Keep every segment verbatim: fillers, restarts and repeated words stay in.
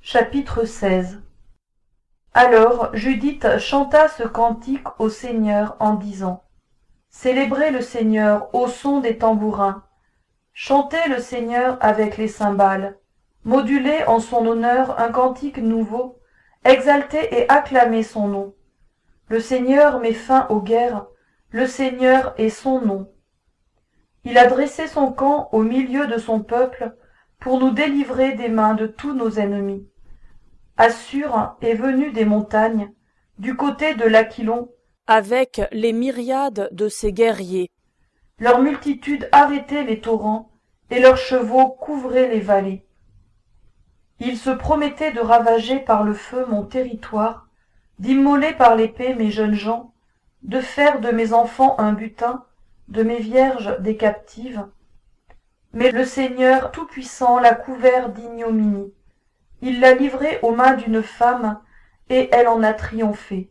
Chapitre seize. Alors Judith chanta ce cantique au Seigneur en disant: Célébrez le Seigneur au son des tambourins, chantez le Seigneur avec les cymbales, modulez en son honneur un cantique nouveau, exaltez et acclamez son nom. Le Seigneur met fin aux guerres, le Seigneur est son nom. Il a dressé son camp au milieu de son peuple pour nous délivrer des mains de tous nos ennemis. Assur est venu des montagnes, du côté de l'Aquilon, avec les myriades de ses guerriers. Leur multitude arrêtait les torrents, et leurs chevaux couvraient les vallées. Ils se promettaient de ravager par le feu mon territoire, d'immoler par l'épée mes jeunes gens, de faire de mes enfants un butin, de mes vierges des captives. Mais le Seigneur Tout-Puissant l'a couvert d'ignominie. Il l'a livrée aux mains d'une femme, et elle en a triomphé.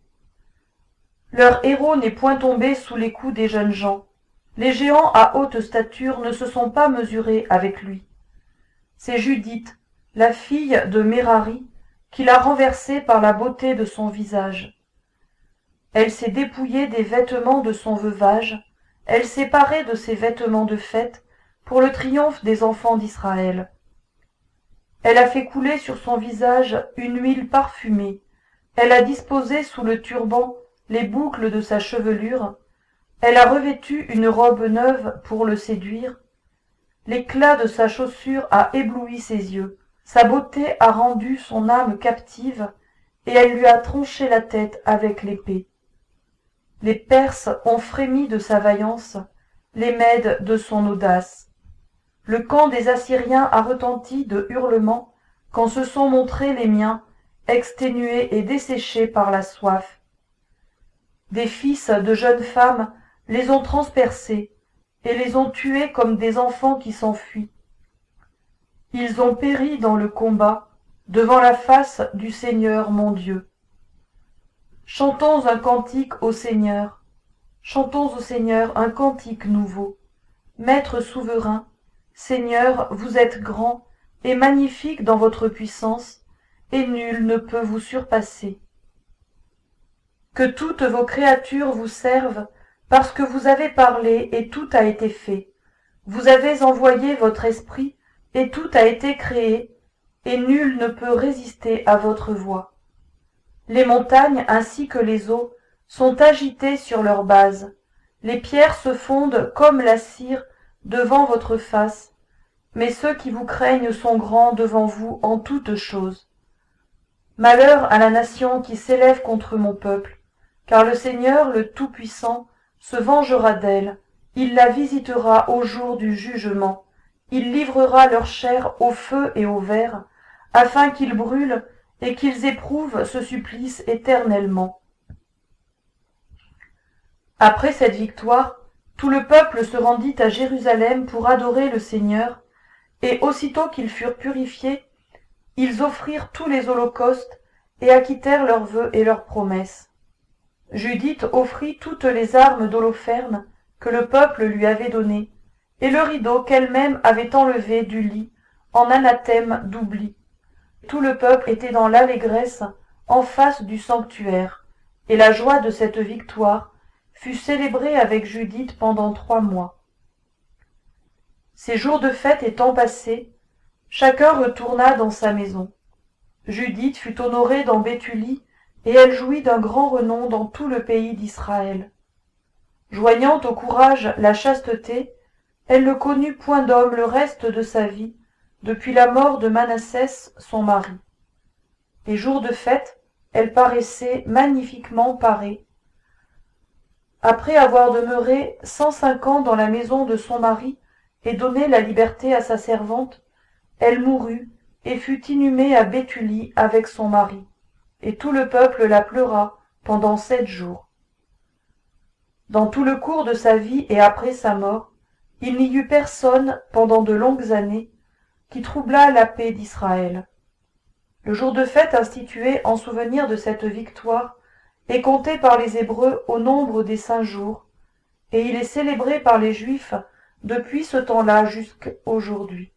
Leur héros n'est point tombé sous les coups des jeunes gens. Les géants à haute stature ne se sont pas mesurés avec lui. C'est Judith, la fille de Mérari, qui l'a renversé par la beauté de son visage. Elle s'est dépouillée des vêtements de son veuvage, elle s'est parée de ses vêtements de fête pour le triomphe des enfants d'Israël. Elle a fait couler sur son visage une huile parfumée, elle a disposé sous le turban les boucles de sa chevelure, elle a revêtu une robe neuve pour le séduire, l'éclat de sa chaussure a ébloui ses yeux, sa beauté a rendu son âme captive, et elle lui a tranché la tête avec l'épée. Les Perses ont frémi de sa vaillance, les Mèdes de son audace. Le camp des Assyriens a retenti de hurlements quand se sont montrés les miens, exténués et desséchés par la soif. Des fils de jeunes femmes les ont transpercés et les ont tués comme des enfants qui s'enfuient. Ils ont péri dans le combat devant la face du Seigneur mon Dieu. Chantons un cantique au Seigneur, chantons au Seigneur un cantique nouveau. Maître souverain, Seigneur, vous êtes grand et magnifique dans votre puissance, et nul ne peut vous surpasser. Que toutes vos créatures vous servent, parce que vous avez parlé et tout a été fait. Vous avez envoyé votre esprit et tout a été créé, et nul ne peut résister à votre voix. Les montagnes ainsi que les eaux sont agitées sur leur base. Les pierres se fondent comme la cire devant votre face, mais ceux qui vous craignent sont grands devant vous en toutes choses. Malheur à la nation qui s'élève contre mon peuple, car le Seigneur, le Tout-Puissant, se vengera d'elle, il la visitera au jour du jugement, il livrera leur chair au feu et au ver, afin qu'ils brûlent et qu'ils éprouvent ce supplice éternellement. Après cette victoire, tout le peuple se rendit à Jérusalem pour adorer le Seigneur, et aussitôt qu'ils furent purifiés, ils offrirent tous les holocaustes et acquittèrent leurs vœux et leurs promesses. Judith offrit toutes les armes d'Holoferne que le peuple lui avait données, et le rideau qu'elle-même avait enlevé du lit en anathème d'oubli. Tout le peuple était dans l'allégresse en face du sanctuaire, et la joie de cette victoire fut célébrée avec Judith pendant trois mois. Ces jours de fête étant passés, chacun retourna dans sa maison. Judith fut honorée dans Béthulie, et elle jouit d'un grand renom dans tout le pays d'Israël. Joignant au courage la chasteté, elle ne connut point d'homme le reste de sa vie, depuis la mort de Manassès, son mari. Les jours de fête, elle paraissait magnifiquement parée. Après avoir demeuré cent cinq ans dans la maison de son mari et donné la liberté à sa servante, elle mourut et fut inhumée à Béthulie avec son mari, et tout le peuple la pleura pendant sept jours. Dans tout le cours de sa vie et après sa mort, il n'y eut personne, pendant de longues années, qui troublât la paix d'Israël. Le jour de fête institué en souvenir de cette victoire est compté par les Hébreux au nombre des cinq jours, et il est célébré par les Juifs depuis ce temps-là jusqu'aujourd'hui.